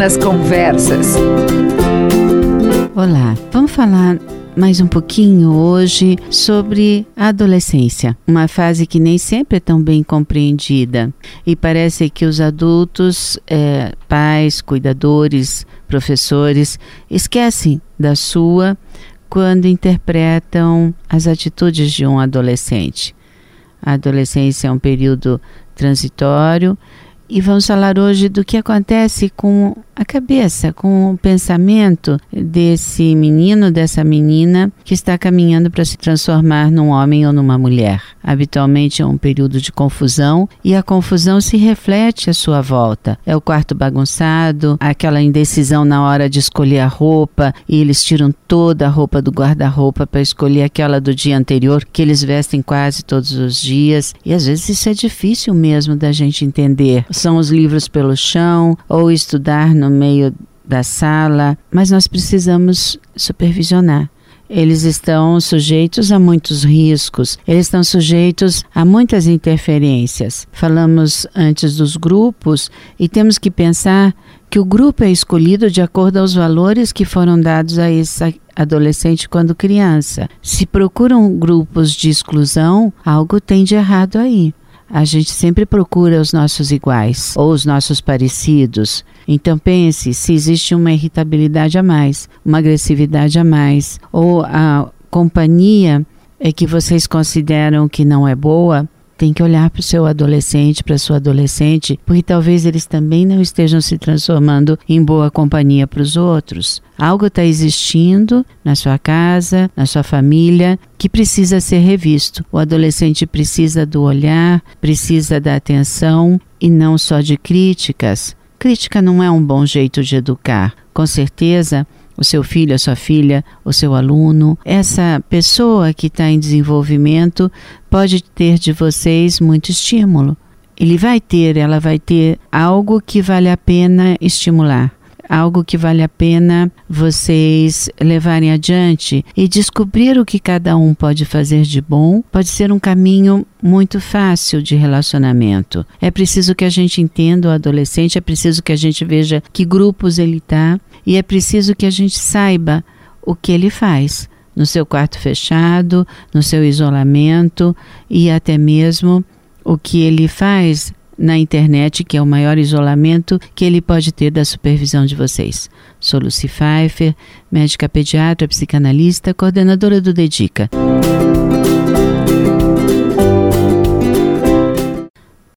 Pequenas Conversas. Olá, vamos falar mais um pouquinho hoje sobre a adolescência, uma fase que nem sempre é tão bem compreendida e parece que os adultos, pais, cuidadores, professores, esquecem da sua quando interpretam as atitudes de um adolescente. A adolescência é um período transitório e vamos falar hoje do que acontece com a cabeça, com o pensamento desse menino, dessa menina que está caminhando para se transformar num homem ou numa mulher. Habitualmente é um período de confusão e a confusão se reflete à sua volta. É o quarto bagunçado, aquela indecisão na hora de escolher a roupa e eles tiram toda a roupa do guarda-roupa para escolher aquela do dia anterior que eles vestem quase todos os dias e às vezes isso é difícil mesmo da gente entender. São os livros pelo chão ou estudar no meio da sala, mas nós precisamos supervisionar. Eles estão sujeitos a muitos riscos, eles estão sujeitos a muitas interferências. Falamos antes dos grupos e temos que pensar que o grupo é escolhido de acordo aos valores que foram dados a esse adolescente quando criança. Se procuram grupos de exclusão, algo tem de errado aí. A gente sempre procura os nossos iguais ou os nossos parecidos. Então pense se existe uma irritabilidade a mais, uma agressividade a mais, ou a companhia que vocês consideram que não é boa. Tem que olhar para o seu adolescente, para a sua adolescente, porque talvez eles também não estejam se transformando em boa companhia para os outros. Algo está existindo na sua casa, na sua família, que precisa ser revisto. O adolescente precisa do olhar, precisa da atenção e não só de críticas. Crítica não é um bom jeito de educar. Com certeza, o seu filho, a sua filha, o seu aluno, essa pessoa que está em desenvolvimento pode ter de vocês muito estímulo. Ela vai ter algo que vale a pena estimular, algo que vale a pena vocês levarem adiante e descobrir o que cada um pode fazer de bom. Pode ser um caminho muito fácil de relacionamento. É preciso que a gente entenda o adolescente, é preciso que a gente veja que grupos ele está e é preciso que a gente saiba o que ele faz no seu quarto fechado, no seu isolamento e até mesmo o que ele faz na internet, que é o maior isolamento que ele pode ter da supervisão de vocês. Sou Lucy Pfeiffer, médica pediatra, psicanalista, coordenadora do Dedica.